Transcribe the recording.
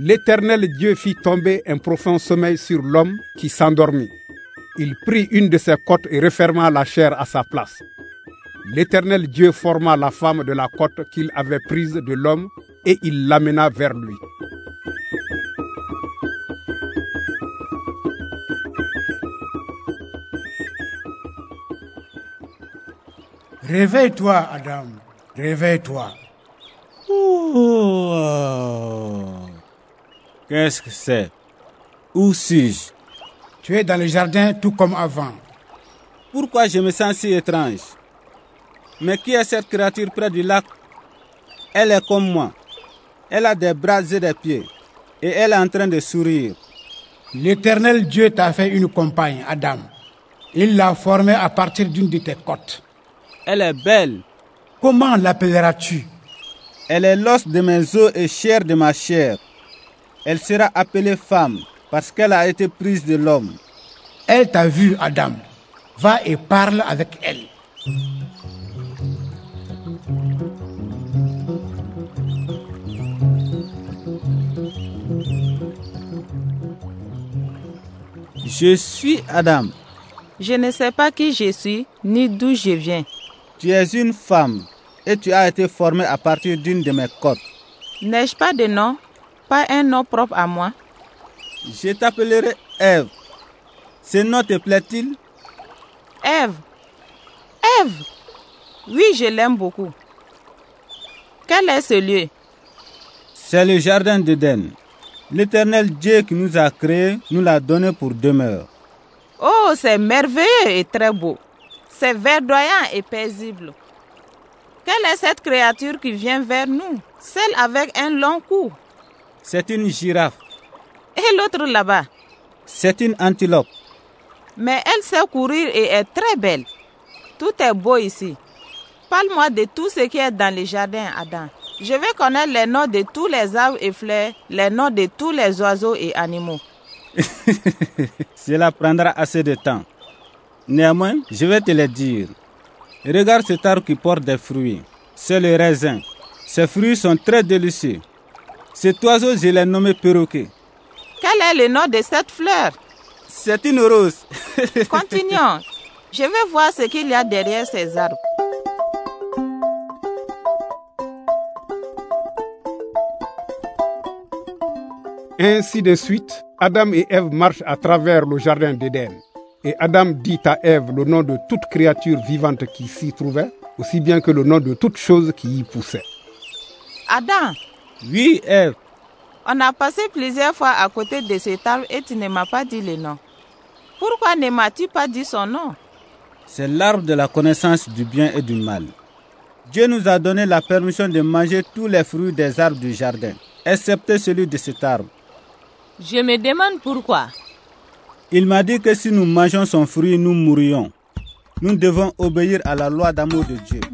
L'Éternel Dieu fit tomber un profond sommeil sur l'homme qui s'endormit. Il prit une de ses côtes et referma la chair à sa place. L'Éternel Dieu forma la femme de la côte qu'il avait prise de l'homme et il l'amena vers lui. Réveille-toi, Adam, réveille-toi. Qu'est-ce que c'est? Où suis-je? Tu es dans le jardin tout comme avant. Pourquoi je me sens si étrange? Mais qui est cette créature près du lac? Elle est comme moi. Elle a des bras et des pieds. Et elle est en train de sourire. L'Éternel Dieu t'a fait une compagne, Adam. Il l'a formée à partir d'une de tes côtes. Elle est belle. Comment l'appelleras-tu? Elle est l'os de mes os et chair de ma chair. Elle sera appelée femme parce qu'elle a été prise de l'homme. Elle t'a vu, Adam. Va et parle avec elle. Je suis Adam. Je ne sais pas qui je suis, ni d'où je viens. Tu es une femme et tu as été formée à partir d'une de mes côtes. N'ai-je pas de nom? Pas un nom propre à moi? Je t'appellerai Ève. Ce nom te plaît-il? Ève. Ève. Oui, je l'aime beaucoup. Quel est ce lieu? C'est le jardin d'Éden. L'Éternel Dieu qui nous a créés nous l'a donné pour demeure. Oh, c'est merveilleux et très beau. C'est verdoyant et paisible. Quelle est cette créature qui vient vers nous? Celle avec un long cou. C'est une girafe. Et l'autre là-bas? C'est une antilope. Mais elle sait courir et est très belle. Tout est beau ici. Parle-moi de tout ce qui est dans le jardin, Adam. Je veux connaître les noms de tous les arbres et fleurs, les noms de tous les oiseaux et animaux. Cela prendra assez de temps. Néanmoins, je vais te les dire. Regarde cet arbre qui porte des fruits. C'est le raisin. Ces fruits sont très délicieux. Cet oiseau, je l'ai nommé perroquet. Quel est le nom de cette fleur? C'est une rose. Continuons. Je veux voir ce qu'il y a derrière ces arbres. Ainsi de suite, Adam et Ève marchent à travers le jardin d'Éden. Et Adam dit à Ève le nom de toute créature vivante qui s'y trouvait, aussi bien que le nom de toute chose qui y poussait. Adam. Oui, Ève. On a passé plusieurs fois à côté de cet arbre et tu ne m'as pas dit le nom. Pourquoi ne m'as-tu pas dit son nom? C'est l'arbre de la connaissance du bien et du mal. Dieu nous a donné la permission de manger tous les fruits des arbres du jardin, excepté celui de cet arbre. Je me demande pourquoi. Il m'a dit que si nous mangeons son fruit, nous mourrions. Nous devons obéir à la loi d'amour de Dieu.